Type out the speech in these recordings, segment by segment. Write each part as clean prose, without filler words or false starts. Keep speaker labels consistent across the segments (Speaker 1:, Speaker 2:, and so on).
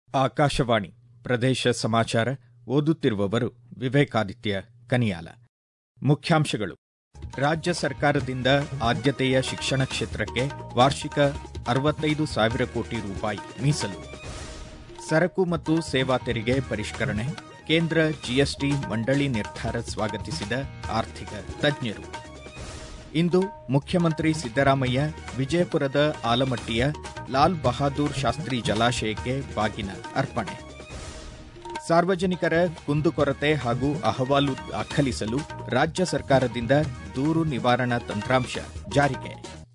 Speaker 1: ಆಕಾಶವಾಣಿ ಪ್ರದೇಶ ಸಮಾಚಾರ ಓದುತ್ತಿರುವವರು ವಿವೇಕಾದಿತ್ಯ ಕನಿಯಾಲ. ಮುಖ್ಯಾಂಶಗಳು. ರಾಜ್ಯ ಸರ್ಕಾರದಿಂದ ಆದ್ಯತೆಯ ಶಿಕ್ಷಣ ಕ್ಷೇತ್ರಕ್ಕೆ ವಾರ್ಷಿಕ 65,000 ಕೋಟಿ ರೂಪಾಯಿ ಮೀಸಲು. ಸರಕು ಮತ್ತು ಸೇವಾ ತೆರಿಗೆ ಪರಿಷ್ಕರಣೆ, ಕೇಂದ್ರ ಜಿಎಸ್ಟಿ ಮಂಡಳಿ ನಿರ್ಧಾರ ಸ್ವಾಗತಿಸಿದ ಆರ್ಥಿಕ ತಜ್ಞರು. ಇಂದು ಮುಖ್ಯಮಂತ್ರಿ ಸಿದ್ದರಾಮಯ್ಯ ವಿಜಯಪುರದ ಆಲಮಟ್ಟಿಯ ಲಾಲ್ ಬಹಾದೂರ್ ಶಾಸ್ತ್ರಿ ಜಲಾಶಯಕ್ಕೆ ಬಾಗಿನ ಅರ್ಪಣೆ. ಸಾರ್ವಜನಿಕರ ಕುಂದುಕೊರತೆ ಹಾಗೂ ಅಹವಾಲು ದಾಖಲಿಸಲು ರಾಜ್ಯ ಸರ್ಕಾರದಿಂದ ದೂರು ನಿವಾರಣಾ ತಂತ್ರಾಂಶ ಜಾರಿಗೆ.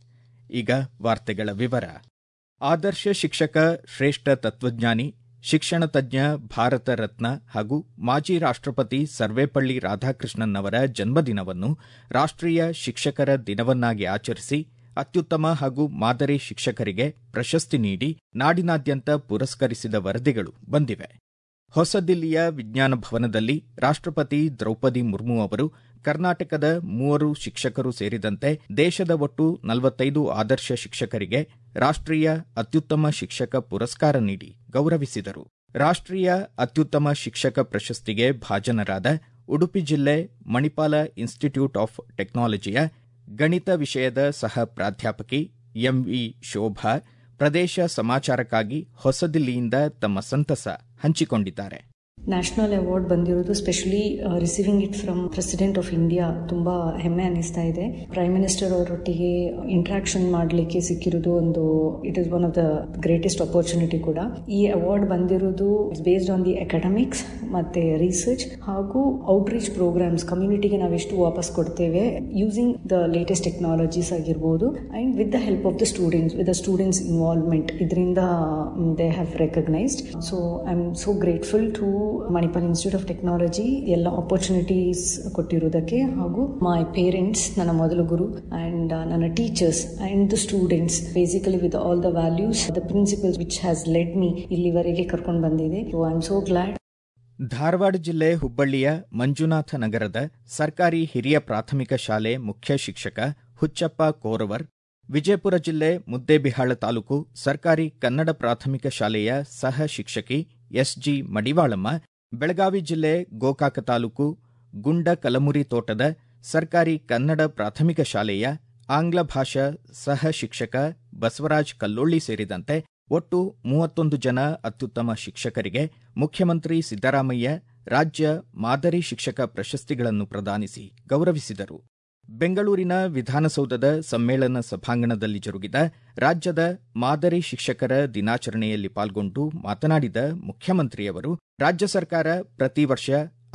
Speaker 1: ಈಗ ವಾರ್ತೆಗಳ ವಿವರ. ಆದರ್ಶ ಶಿಕ್ಷಕ, ಶ್ರೇಷ್ಠ ತತ್ವಜ್ಞಾನಿ, ಶಿಕ್ಷಣ ತಜ್ಞ, ಭಾರತ ರತ್ನ ಹಾಗೂ ಮಾಜಿ ರಾಷ್ಟ್ರಪತಿ ಸರ್ವೇಪಳ್ಳಿ ರಾಧಾಕೃಷ್ಣನ್ ಅವರ ಜನ್ಮದಿನವನ್ನು ರಾಷ್ಟ್ರೀಯ ಶಿಕ್ಷಕರ ದಿನವನ್ನಾಗಿ ಆಚರಿಸಿ ಅತ್ಯುತ್ತಮ ಹಾಗೂ ಮಾದರಿ ಶಿಕ್ಷಕರಿಗೆ ಪ್ರಶಸ್ತಿ ನೀಡಿ ನಾಡಿನಾದ್ಯಂತ ಪುರಸ್ಕರಿಸಿದ ವರದಿಗಳು ಬಂದಿವೆ. ಹೊಸದಿಲ್ಲಿಯ ವಿಜ್ಞಾನ ಭವನದಲ್ಲಿ ರಾಷ್ಟ್ರಪತಿ ದ್ರೌಪದಿ ಮುರ್ಮು ಅವರು ಕರ್ನಾಟಕದ 3 ಶಿಕ್ಷಕರು ಸೇರಿದಂತೆ ದೇಶದ ಒಟ್ಟು 45 ಆದರ್ಶ ಶಿಕ್ಷಕರಿಗೆ ರಾಷ್ಟ್ರೀಯ ಅತ್ಯುತ್ತಮ ಶಿಕ್ಷಕ ಪುರಸ್ಕಾರ ನೀಡಿ ಗೌರವಿಸಿದರು. ರಾಷ್ಟ್ರೀಯ ಅತ್ಯುತ್ತಮ ಶಿಕ್ಷಕ ಪ್ರಶಸ್ತಿಗೆ ಭಾಜನರಾದ ಉಡುಪಿ ಜಿಲ್ಲೆ ಮಣಿಪಾಲ ಇನ್ಸ್ಟಿಟ್ಯೂಟ್ ಆಫ್ ಟೆಕ್ನಾಲಜಿಯ ಗಣಿತ ವಿಷಯದ ಸಹ ಪ್ರಾಧ್ಯಾಪಕಿ ಎಂವಿ ಶೋಭಾ ಪ್ರದೇಶ ಸಮಾಚಾರಕ್ಕಾಗಿ ಹೊಸದಿಲ್ಲಿಯಿಂದ ತಮ್ಮ ಸಂತಸ ಹಂಚಿಕೊಂಡಿದ್ದಾರೆ.
Speaker 2: ನ್ಯಾಷನಲ್ ಅವಾರ್ಡ್ ಬಂದಿರೋದು, specially receiving it from president of India, ತುಂಬಾ ಹೆಮ್ಮೆ ಅನಿಸ್ತಾ ಇದೆ. ಪ್ರೈಮ್ ಮಿನಿಸ್ಟರ್ ಅವರೊಟ್ಟಿಗೆ ಇಂಟ್ರಾಕ್ಷನ್ ಮಾಡಲಿಕ್ಕೆ ಸಿಕ್ಕಿರೋದು it is one of the greatest opportunity ಕೂಡ. ಈ ಅವಾರ್ಡ್ ಬಂದಿರೋದು ಬೇಸ್ಡ್ ಆನ್ ದಿ ಅಕಾಡೆಮಿಕ್ಸ್ ಮತ್ತೆ ರಿಸರ್ಚ್ ಹಾಗೂ ಔಟ್ರೀಚ್ ಪ್ರೋಗ್ರಾಮ್ಸ್. ಕಮ್ಯುನಿಟಿಗೆ ನಾವೆಷ್ಟು ವಾಪಸ್ ಕೊಡ್ತೇವೆ ಯೂಸಿಂಗ್ ದ ಲೇಟೆಸ್ಟ್ ಟೆಕ್ನಾಲಜೀಸ್ ಆಗಿರ್ಬೋದು, and with the help of the students, with the students involvement, ಇದರಿಂದ they have recognised. So I am so grateful to Manipal Institute of Technology ಎಲ್ಲ opportunities ಕೊಟ್ಟಿರುವುದಕ್ಕೆ, ಹಾಗೂ ಮೈ ಪೇರೆಂಟ್ಸ್, ನನ್ನ ಮೊದಲ ಗುರು, ಅಂಡ್ ನನ್ನ teachers and the students, basically with all the values, the principles which has led me ಇಲ್ಲಿವರೆಗೆ ಕರ್ಕೊಂಡು ಬಂದಿದೆ. So I am so glad.
Speaker 1: Dharwad ಜಿಲ್ಲೆ ಹುಬ್ಬಳ್ಳಿಯ ಮಂಜುನಾಥ ನಗರದ ಸರ್ಕಾರಿ ಹಿರಿಯ ಪ್ರಾಥಮಿಕ ಶಾಲೆ ಮುಖ್ಯ ಶಿಕ್ಷಕ ಹುಚ್ಚಪ್ಪ ಕೋರವರ್, ವಿಜಯಪುರ ಜಿಲ್ಲೆ ಮುದ್ದೇಬಿಹಾಳ ತಾಲೂಕು ಸರ್ಕಾರಿ ಕನ್ನಡ ಪ್ರಾಥಮಿಕ ಶಾಲೆಯ ಸಹ ಶಿಕ್ಷಕಿ ಎಸ್ಜಿ ಮಡಿವಾಳಮ್ಮ, ಬೆಳಗಾವಿ ಜಿಲ್ಲೆ ಗೋಕಾಕ ತಾಲೂಕು ಗುಂಡ ಕಲಮುರಿ ತೋಟದ ಸರ್ಕಾರಿ ಕನ್ನಡ ಪ್ರಾಥಮಿಕ ಶಾಲೆಯ ಆಂಗ್ಲ ಭಾಷಾ ಸಹ ಶಿಕ್ಷಕ ಬಸವರಾಜ್ ಕಲ್ಲೋಳ್ಳಿ ಸೇರಿದಂತೆ ಒಟ್ಟು 31 ಜನ ಅತ್ಯುತ್ತಮ ಶಿಕ್ಷಕರಿಗೆ ಮುಖ್ಯಮಂತ್ರಿ ಸಿದ್ದರಾಮಯ್ಯ ರಾಜ್ಯ ಮಾದರಿ ಶಿಕ್ಷಕ ಪ್ರಶಸ್ತಿಗಳನ್ನು ಪ್ರದಾನಿಸಿ ಗೌರವಿಸಿದರು. ಬೆಂಗಳೂರಿನ ವಿಧಾನಸೌಧದ ಸಮ್ಮೇಳನ ಸಭಾಂಗಣದಲ್ಲಿ ಜರುಗಿದ ರಾಜ್ಯದ ಮಾದರಿ ಶಿಕ್ಷಕರ ದಿನಾಚರಣೆಯಲ್ಲಿ ಪಾಲ್ಗೊಂಡು ಮಾತನಾಡಿದ ಮುಖ್ಯಮಂತ್ರಿಯವರು, ರಾಜ್ಯ ಸರ್ಕಾರ ಪ್ರತಿ ವರ್ಷ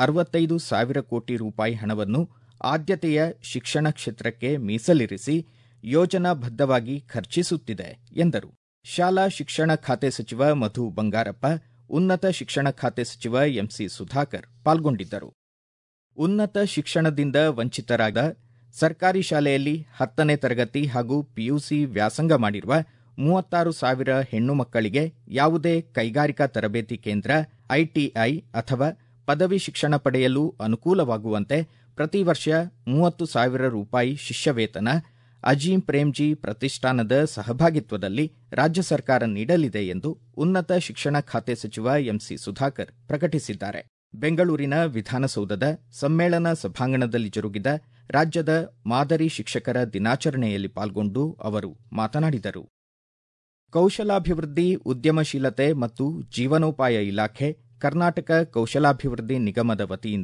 Speaker 1: 65,000 ಕೋಟಿ ರೂಪಾಯಿ ಹಣವನ್ನು ಆದ್ಯತೆಯ ಶಿಕ್ಷಣ ಕ್ಷೇತ್ರಕ್ಕೆ ಮೀಸಲಿರಿಸಿ ಯೋಜನಾಬದ್ಧವಾಗಿ ಖರ್ಚಿಸುತ್ತಿದೆ ಎಂದರು. ಶಾಲಾ ಶಿಕ್ಷಣ ಖಾತೆ ಸಚಿವ ಮಧು ಬಂಗಾರಪ್ಪ, ಉನ್ನತ ಶಿಕ್ಷಣ ಖಾತೆ ಸಚಿವ ಎಂಸಿ ಸುಧಾಕರ್ ಪಾಲ್ಗೊಂಡಿದ್ದರು. ಉನ್ನತ ಶಿಕ್ಷಣದಿಂದ ವಂಚಿತರಾದ ಸರ್ಕಾರಿ ಶಾಲೆಯಲ್ಲಿ 10ನೇ ತರಗತಿ ಹಾಗೂ ಪಿಯುಸಿ ವ್ಯಾಸಂಗ ಮಾಡಿರುವ 36,000 ಹೆಣ್ಣು ಮಕ್ಕಳಿಗೆ ಯಾವುದೇ ಕೈಗಾರಿಕಾ ತರಬೇತಿ ಕೇಂದ್ರ, ಐಟಿಐ ಅಥವಾ ಪದವಿ ಶಿಕ್ಷಣ ಪಡೆಯಲು ಅನುಕೂಲವಾಗುವಂತೆ ಪ್ರತಿ ವರ್ಷ 30,000 ರೂಪಾಯಿ ಶಿಷ್ಯವೇತನ ಅಜೀಂ ಪ್ರೇಮ್ಜಿ ಪ್ರತಿಷ್ಠಾನದ ಸಹಭಾಗಿತ್ವದಲ್ಲಿ ರಾಜ್ಯ ಸರ್ಕಾರ ನೀಡಲಿದೆ ಎಂದು ಉನ್ನತ ಶಿಕ್ಷಣ ಖಾತೆ ಸಚಿವ ಎಂಸಿ ಸುಧಾಕರ್ ಪ್ರಕಟಿಸಿದ್ದಾರೆ. ಬೆಂಗಳೂರಿನ ವಿಧಾನಸೌಧದ ಸಮ್ಮೇಳನ ಸಭಾಂಗಣದಲ್ಲಿ ಜರುಗಿದ ರಾಜ್ಯದ ಮಾದರಿ ಶಿಕ್ಷಕರ ದಿನಾಚರಣೆಯಲ್ಲಿ ಪಾಲ್ಗೊಂಡು ಅವರು ಮಾತನಾಡಿದರು. ಕೌಶಲಾಭಿವೃದ್ಧಿ, ಉದ್ಯಮಶೀಲತೆ ಮತ್ತು ಜೀವನೋಪಾಯ ಇಲಾಖೆ, ಕರ್ನಾಟಕ ಕೌಶಲಾಭಿವೃದ್ಧಿ ನಿಗಮದ ವತಿಯಿಂದ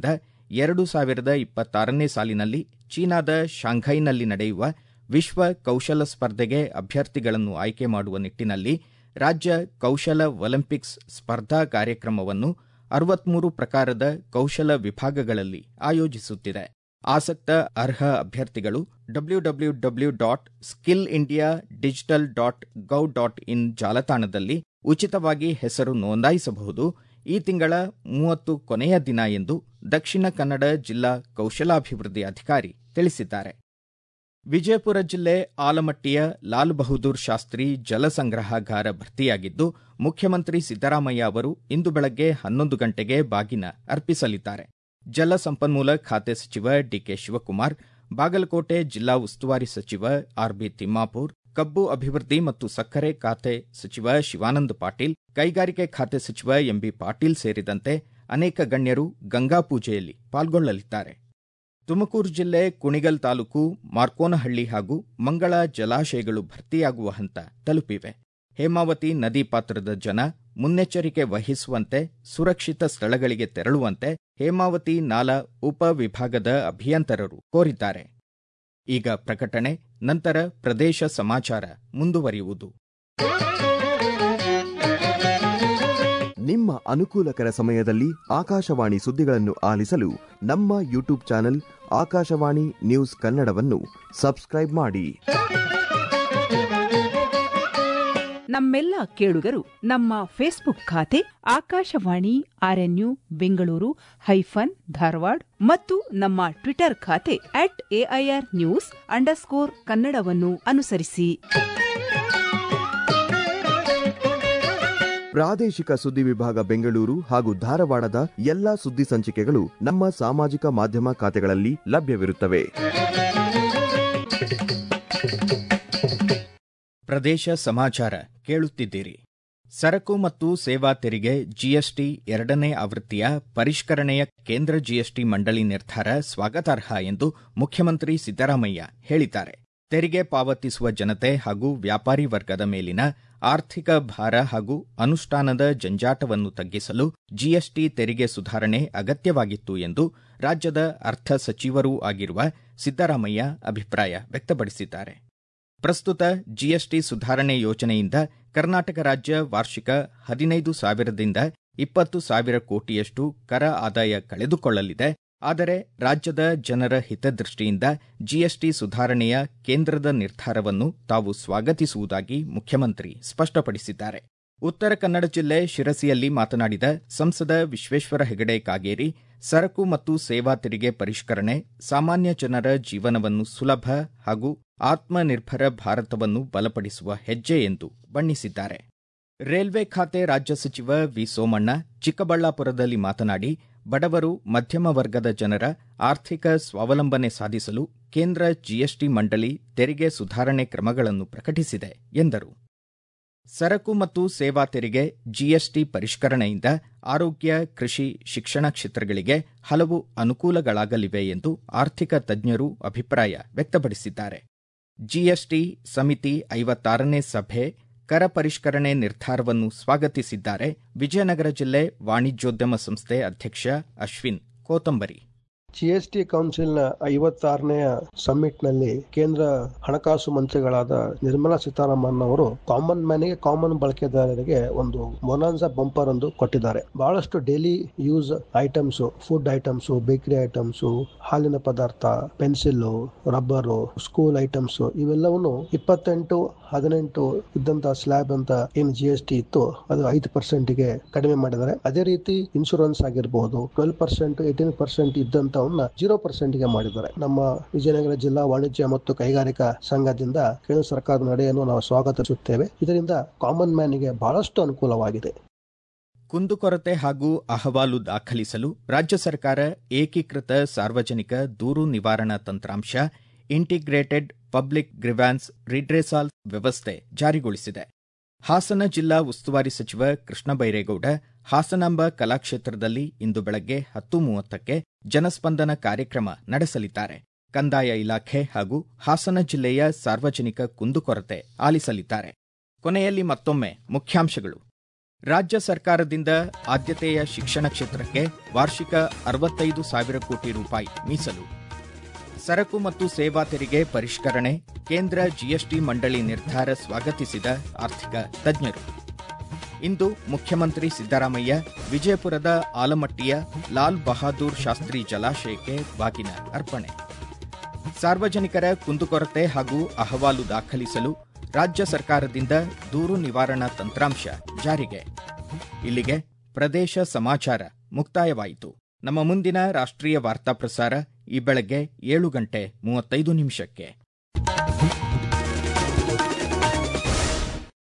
Speaker 1: 2026ನೇ ಸಾಲಿನಲ್ಲಿ ಚೀನಾದ ಶಾಂಘೈನಲ್ಲಿ ನಡೆಯುವ ವಿಶ್ವ ಕೌಶಲ ಸ್ಪರ್ಧೆಗೆ ಅಭ್ಯರ್ಥಿಗಳನ್ನು ಆಯ್ಕೆ ಮಾಡುವ ನಿಟ್ಟಿನಲ್ಲಿ ರಾಜ್ಯ ಕೌಶಲ ಒಲಿಂಪಿಕ್ಸ್ ಸ್ಪರ್ಧಾ ಕಾರ್ಯಕ್ರಮವನ್ನು 63 ಪ್ರಕಾರದ ಕೌಶಲ ವಿಭಾಗಗಳಲ್ಲಿ ಆಯೋಜಿಸುತ್ತಿದೆ. ಆಸಕ್ತ ಅರ್ಹ ಅಭ್ಯರ್ಥಿಗಳು www.skillindiadigital.gov.in ಜಾಲತಾಣದಲ್ಲಿ ಉಚಿತವಾಗಿ ಹೆಸರು ನೋಂದಾಯಿಸಬಹುದು. ಈ ತಿಂಗಳ 30 ಕೊನೆಯ ದಿನ ಎಂದು ದಕ್ಷಿಣ ಕನ್ನಡ ಜಿಲ್ಲಾ ಕೌಶಲಾಭಿವೃದ್ಧಿ ಅಧಿಕಾರಿ ತಿಳಿಸಿದ್ದಾರೆ. ವಿಜಯಪುರ ಜಿಲ್ಲೆ ಆಲಮಟ್ಟಿಯ ಲಾಲ್ ಬಹದ್ದೂರ್ ಶಾಸ್ತ್ರಿ ಜಲಸಂಗ್ರಹಾಗಾರ ಭರ್ತಿಯಾಗಿದ್ದು, ಮುಖ್ಯಮಂತ್ರಿ ಸಿದ್ದರಾಮಯ್ಯ ಅವರು ಇಂದು ಬೆಳಗ್ಗೆ 11 ಗಂಟೆಗೆ ಬಾಗಿನ ಅರ್ಪಿಸಲಿದ್ದಾರೆ. ಜಲಸಂಪನ್ಮೂಲ ಖಾತೆ ಸಚಿವ ಡಿಕೆ ಶಿವಕುಮಾರ್, ಬಾಗಲಕೋಟೆ ಜಿಲ್ಲಾ ಉಸ್ತುವಾರಿ ಸಚಿವ ಆರ್ಬಿ ತಿಮ್ಮಾಪುರ್, ಕಬ್ಬು ಅಭಿವೃದ್ಧಿ ಮತ್ತು ಸಕ್ಕರೆ ಖಾತೆ ಸಚಿವ ಶಿವಾನಂದ ಪಾಟೀಲ್, ಕೈಗಾರಿಕೆ ಖಾತೆ ಸಚಿವ ಎಂಬಿ ಪಾಟೀಲ್ ಸೇರಿದಂತೆ ಅನೇಕ ಗಣ್ಯರು ಗಂಗಾ ಪೂಜೆಯಲ್ಲಿ ಪಾಲ್ಗೊಳ್ಳಲಿದ್ದಾರೆ. ತುಮಕೂರು ಜಿಲ್ಲೆ ಕುಣಿಗಲ್ ತಾಲೂಕು ಮಾರ್ಕೋನಹಳ್ಳಿ ಹಾಗೂ ಮಂಗಳ ಜಲಾಶಯಗಳು ಭರ್ತಿಯಾಗುವ ಹಂತ ತಲುಪಿವೆ. ಹೇಮಾವತಿ ನದಿ ಪಾತ್ರದ ಜನ ಮುನ್ನೆಚ್ಚರಿಕೆ ವಹಿಸುವಂತೆ, ಸುರಕ್ಷಿತ ಸ್ಥಳಗಳಿಗೆ ತೆರಳುವಂತೆ ಹೇಮಾವತಿ ನಾಲಾ ಉಪವಿಭಾಗದ ಅಭಿಯಂತರರು ಕೋರಿದ್ದಾರೆ. ಈಗ ಪ್ರಕಟಣೆ, ನಂತರ ಪ್ರದೇಶ ಸಮಾಚಾರ ಮುಂದುವರಿಯುವುದು.
Speaker 3: ನಿಮ್ಮ ಅನುಕೂಲಕರ ಸಮಯದಲ್ಲಿ ಆಕಾಶವಾಣಿ ಸುದ್ದಿಗಳನ್ನು ಆಲಿಸಲು ನಮ್ಮ ಯೂಟ್ಯೂಬ್ ಚಾನೆಲ್ ಆಕಾಶವಾಣಿ ನ್ಯೂಸ್ ಕನ್ನಡವನ್ನು ಸಬ್ಸ್ಕ್ರೈಬ್ ಮಾಡಿ.
Speaker 4: ನಮ್ಮೆಲ್ಲ ಕೇಳುಗರು ನಮ್ಮ ಫೇಸ್ಬುಕ್ ಖಾತೆ ಆಕಾಶವಾಣಿ ಆರ್ಎನ್ಯು ಬೆಂಗಳೂರು ಧಾರವಾಡ ಮತ್ತು ನಮ್ಮ ಟ್ವಿಟರ್ ಖಾತೆ @AIRnews_ಕನ್ನಡವನ್ನು ಅನುಸರಿಸಿ.
Speaker 3: ಪ್ರಾದೇಶಿಕ ಸುದ್ದಿ ವಿಭಾಗ ಬೆಂಗಳೂರು ಹಾಗೂ ಧಾರವಾಡದ ಎಲ್ಲಾ ಸುದ್ದಿ ಸಂಚಿಕೆಗಳು ನಮ್ಮ ಸಾಮಾಜಿಕ ಮಾಧ್ಯಮ ಖಾತೆಗಳಲ್ಲಿ ಲಭ್ಯವಿರುತ್ತವೆ.
Speaker 1: ಪ್ರದೇಶ ಸಮಾಚಾರ ಕೇಳುತ್ತಿದ್ದೀರಿ. ಸರಕು ಮತ್ತು ಸೇವಾ ತೆರಿಗೆ ಜಿಎಸ್ಟಿ 2ನೇ ಆವೃತ್ತಿಯ ಪರಿಷ್ಕರಣೆಯ ಕೇಂದ್ರ ಜಿಎಸ್ಟಿ ಮಂಡಳಿ ನಿರ್ಧಾರ ಸ್ವಾಗತಾರ್ಹ ಎಂದು ಮುಖ್ಯಮಂತ್ರಿ ಸಿದ್ದರಾಮಯ್ಯ ಹೇಳಿದ್ದಾರೆ. ತೆರಿಗೆ ಪಾವತಿಸುವ ಜನತೆ ಹಾಗೂ ವ್ಯಾಪಾರಿ ವರ್ಗದ ಮೇಲಿನ ಆರ್ಥಿಕ ಭಾರ ಹಾಗೂ ಅನುಷ್ಠಾನದ ಜಂಜಾಟವನ್ನು ತಗ್ಗಿಸಲು ಜಿಎಸ್ಟಿ ತೆರಿಗೆ ಸುಧಾರಣೆ ಅಗತ್ಯವಾಗಿತ್ತು ಎಂದು ರಾಜ್ಯದ ಅರ್ಥ ಸಚಿವರೂ ಆಗಿರುವ ಸಿದ್ದರಾಮಯ್ಯ ಅಭಿಪ್ರಾಯ ವ್ಯಕ್ತಪಡಿಸಿದ್ದಾರೆ. ಪ್ರಸ್ತುತ ಜಿಎಸ್ಟಿ ಸುಧಾರಣೆ ಯೋಜನೆಯಿಂದ ಕರ್ನಾಟಕ ರಾಜ್ಯ ವಾರ್ಷಿಕ 15,000ದಿಂದ 20,000 ಕೋಟಿಯಷ್ಟು ಕರ ಆದಾಯ ಕಳೆದುಕೊಳ್ಳಲಿದೆ. ಆದರೆ ರಾಜ್ಯದ ಜನರ ಹಿತದೃಷ್ಟಿಯಿಂದ ಜಿಎಸ್ಟಿ ಸುಧಾರಣೆಯ ಕೇಂದ್ರದ ನಿರ್ಧಾರವನ್ನು ತಾವು ಸ್ವಾಗತಿಸುವುದಾಗಿ ಮುಖ್ಯಮಂತ್ರಿ ಸ್ಪಷ್ಟಪಡಿಸಿದ್ದಾರೆ. ಉತ್ತರ ಕನ್ನಡ ಜಿಲ್ಲೆ ಶಿರಸಿಯಲ್ಲಿ ಮಾತನಾಡಿದ ಸಂಸದ ವಿಶ್ವೇಶ್ವರ ಹೆಗಡೆ ಕಾಗೇರಿ, ಸರಕು ಮತ್ತು ಸೇವಾ ತೆರಿಗೆ ಪರಿಷ್ಕರಣೆ ಸಾಮಾನ್ಯ ಜನರ ಜೀವನವನ್ನು ಸುಲಭ ಹಾಗೂ ಆತ್ಮನಿರ್ಭರ ಭಾರತವನ್ನು ಬಲಪಡಿಸುವ ಹೆಜ್ಜೆ ಎಂದು ಬಣ್ಣಿಸಿದ್ದಾರೆ. ರೈಲ್ವೆ ಖಾತೆ ರಾಜ್ಯ ಸಚಿವ ವಿ ಸೋಮಣ್ಣ ಚಿಕ್ಕಬಳ್ಳಾಪುರದಲ್ಲಿ ಮಾತನಾಡಿ, ಬಡವರು ಮಧ್ಯಮ ವರ್ಗದ ಜನರ ಆರ್ಥಿಕ ಸ್ವಾವಲಂಬನೆ ಸಾಧಿಸಲು ಕೇಂದ್ರ ಜಿಎಸ್ಟಿ ಮಂಡಳಿ ತೆರಿಗೆ ಸುಧಾರಣೆ ಕ್ರಮಗಳನ್ನು ಪ್ರಕಟಿಸಿದೆ ಎಂದರು. ಸರಕು ಮತ್ತು ಸೇವಾ ತೆರಿಗೆ ಜಿಎಸ್ಟಿ ಪರಿಷ್ಕರಣೆಯಿಂದ ಆರೋಗ್ಯ, ಕೃಷಿ, ಶಿಕ್ಷಣ ಕ್ಷೇತ್ರಗಳಿಗೆ ಹಲವು ಅನುಕೂಲಗಳಾಗಲಿವೆ ಎಂದು ಆರ್ಥಿಕ ತಜ್ಞರು ಅಭಿಪ್ರಾಯ ವ್ಯಕ್ತಪಡಿಸಿದ್ದಾರೆ. ಜಿಎಸ್ಟಿ ಸಮಿತಿ 56ನೇ ಸಭೆ ಕರ ಪರಿಷ್ಕರಣೆ ನಿರ್ಧಾರವನ್ನು ಸ್ವಾಗತಿಸಿದ್ದಾರೆ. ವಿಜಯನಗರ ಜಿಲ್ಲೆ ವಾಣಿಜ್ಯೋದ್ಯಮ ಸಂಸ್ಥೆ ಅಧ್ಯಕ್ಷ ಅಶ್ವಿನ್ ಕೋತಂಬರಿ.
Speaker 5: ಜಿಎಸ್ಟಿ ಕೌನ್ಸಿಲ್ನ 56ನೇ ಸಮ್ಮಿಟ್ನಲ್ಲಿ ಕೇಂದ್ರ ಹಣಕಾಸು ಮಂತ್ರಿಗಳಾದ ನಿರ್ಮಲಾ ಸೀತಾರಾಮನ್ ಅವರು ಕಾಮನ್ ಮ್ಯಾನ್ಗೆ, ಕಾಮನ್ ಬಳಕೆದಾರರಿಗೆ ಒಂದು ಮೊನಾನ್ಸಾ ಬಂಪರ್ ಒಂದು ಕೊಟ್ಟಿದ್ದಾರೆ. ಬಹಳಷ್ಟು daily use items, food items, bakery items, ಹಾಲಿನ ಪದಾರ್ಥ, ಪೆನ್ಸಿಲ್, ರಬ್ಬರು, ಸ್ಕೂಲ್ ಐಟಮ್ಸ್ ಇವೆಲ್ಲವನ್ನು 28, 18 ಇದ್ದಂತ ಸ್ಲ್ಯಾಬ್ ಅಂತ ಏನು ಜಿಎಸ್ಟಿ ಇತ್ತು ಅದು 5%ಗೆ ಕಡಿಮೆ ಮಾಡಿದ್ದಾರೆ. ಅದೇ ರೀತಿ ಇನ್ಶೂರೆನ್ಸ್ ಆಗಿರಬಹುದು 12%, 18% ಇದ್ದಂತ 0%ಗೆ ಮಾಡಿದ್ದಾರೆ. ನಮ್ಮ ವಿಜಯನಗರ ಜಿಲ್ಲಾ ವಾಣಿಜ್ಯ ಮತ್ತು ಕೈಗಾರಿಕಾ ಸಂಘದಿಂದ ಕೇಂದ್ರ ಸರ್ಕಾರದ ನಡೆಯನ್ನು ನಾವು ಸ್ವಾಗತಿಸುತ್ತೇವೆ. ಇದರಿಂದ ಕಾಮನ್ ಮ್ಯಾನ್ಗೆ ಬಹಳಷ್ಟು ಅನುಕೂಲವಾಗಿದೆ.
Speaker 1: ಕುಂದುಕೊರತೆ ಹಾಗೂ ಅಹವಾಲು ದಾಖಲಿಸಲು ರಾಜ್ಯ ಸರ್ಕಾರ ಏಕೀಕೃತ ಸಾರ್ವಜನಿಕ ದೂರು ನಿವಾರಣಾ ತಂತ್ರಾಂಶ ಇಂಟಿಗ್ರೇಟೆಡ್ ಪಬ್ಲಿಕ್ ಗ್ರಿವ್ಯಾನ್ಸ್ ರಿಡ್ರೆಸಾಲ್ ವ್ಯವಸ್ಥೆ ಜಾರಿಗೊಳಿಸಿದೆ. ಹಾಸನ ಜಿಲ್ಲಾ ಉಸ್ತುವಾರಿ ಸಚಿವ ಕೃಷ್ಣ ಬೈರೇಗೌಡ ಹಾಸನಾಂಬ ಕಲಾಕ್ಷೇತ್ರದಲ್ಲಿ ಇಂದು ಬೆಳಗ್ಗೆ 10:30ಕ್ಕೆ ಜನಸ್ಪಂದನ ಕಾರ್ಯಕ್ರಮ ನಡೆಸಲಿದ್ದಾರೆ. ಕಂದಾಯ ಇಲಾಖೆ ಹಾಗೂ ಹಾಸನ ಜಿಲ್ಲೆಯ ಸಾರ್ವಜನಿಕ ಕುಂದುಕೊರತೆ ಆಲಿಸಲಿದ್ದಾರೆ. ಕೊನೆಯಲ್ಲಿ ಮತ್ತೊಮ್ಮೆ ಮುಖ್ಯಾಂಶಗಳು. ರಾಜ್ಯ ಸರ್ಕಾರದಿಂದ ಆದ್ಯತೆಯ ಶಿಕ್ಷಣ ಕ್ಷೇತ್ರಕ್ಕೆ ವಾರ್ಷಿಕ 65,000 ಕೋಟಿ ರೂಪಾಯಿ ಮೀಸಲು. ಸರಕು ಮತ್ತು ಸೇವಾ ತೆರಿಗೆ ಪರಿಷ್ಕರಣೆ, ಕೇಂದ್ರ ಜಿಎಸ್ಟಿ ಮಂಡಳಿ ನಿರ್ಧಾರ ಸ್ವಾಗತಿಸಿದ ಆರ್ಥಿಕ ತಜ್ಞರು. ಇಂದು ಮುಖ್ಯಮಂತ್ರಿ ಸಿದ್ದರಾಮಯ್ಯ ವಿಜಯಪುರದ ಆಲಮಟ್ಟಿಯ ಲಾಲ್ ಬಹಾದೂರ್ ಶಾಸ್ತ್ರಿ ಜಲಾಶಯಕ್ಕೆ ಬಾಗಿನ ಅರ್ಪಣೆ. ಸಾರ್ವಜನಿಕರ ಕುಂದುಕೊರತೆ ಹಾಗೂ ಅಹವಾಲು ದಾಖಲಿಸಲು ರಾಜ್ಯ ಸರ್ಕಾರದಿಂದ ದೂರು ನಿವಾರಣಾ ತಂತ್ರಾಂಶ ಜಾರಿಗೆ. ಇಲ್ಲಿಗೆ ಪ್ರದೇಶ ಸಮಾಚಾರ ಮುಕ್ತಾಯವಾಯಿತು. ನಮ್ಮ ಮುಂದಿನ ರಾಷ್ಟ್ರೀಯ ವಾರ್ತಾ ಪ್ರಸಾರ ಈ ಬೆಳಗ್ಗೆ 7:35